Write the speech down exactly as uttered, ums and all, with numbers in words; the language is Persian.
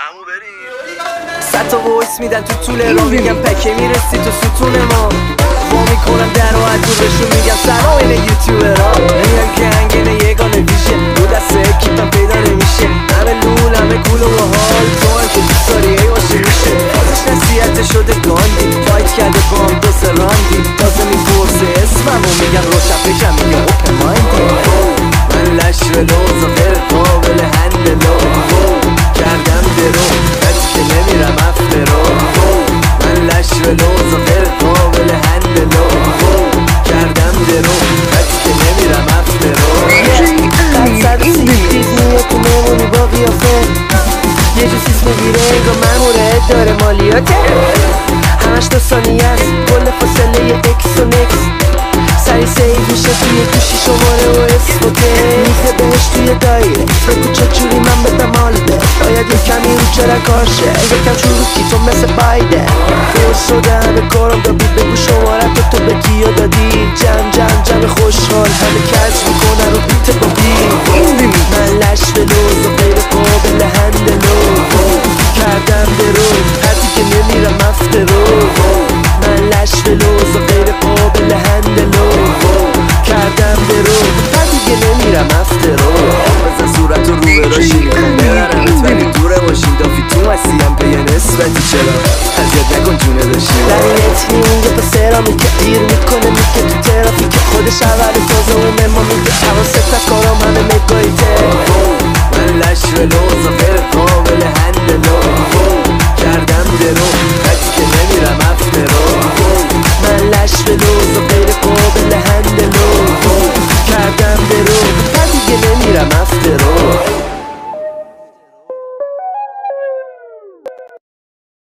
عمو بریم صد تا وایس میدن تو طول را میگم پکه میرسی تو ستون ما وا میکنم در و عجوبشون میگم سلام این یوتیوبرها میگم که انگینه یگانه ویژه دو دسته کیپم پیدا نمیشه همه لول همه کول و حال تو هم که دوست داری ای باشه میشه بازش نصیحت شده گاندی فایت کرده با هم دو سه راندی تازه میپرسه اسمم و میگم روشن فکرم میگم اوپن مایندی من لش ولوزا غیر قابل هندلو کردم درو حتی که نمیرم افترو من لش ولوزا غیر قابل هندلو کردم درو حتی که نمیرم افترو قد صد و سی تیز میاد تو نمونی با قیافه یه جو سیس میگیره انگاه مموره داره مالیاته همش دو ثانیه است کل فاصله اکس و نکس سری سیف میشه توی گوشی شماره و اسم و میزه بهش توی دایره بگو چجوری من بدم آلده باید یک کمی رو چرا کارشه یکم چروکی تو مثل بایده خوش شده همه کارم دا بود بگو شماره تو تو به کیا دادی جمع جمع جمع خوشحال همه کج میکنن رو بیت با بی من لش بلوز و غیر قابل هندلو کردم درو حتی که نمیرم افترو من لش بلوز و غیر قابل هندلو کردم درو حتی که نمیرم افترو بزن صورت رو رو براشی میخوام ببرمت ولی دوره باشیم دافی تو هستیم به یه نسبتی چرا اذیت نکن جونه داشتی لعنت میگه پسرا میگه دیر میکنه میگه تو ترافیک خودش اول تازه اومه ما میگه حواست از کار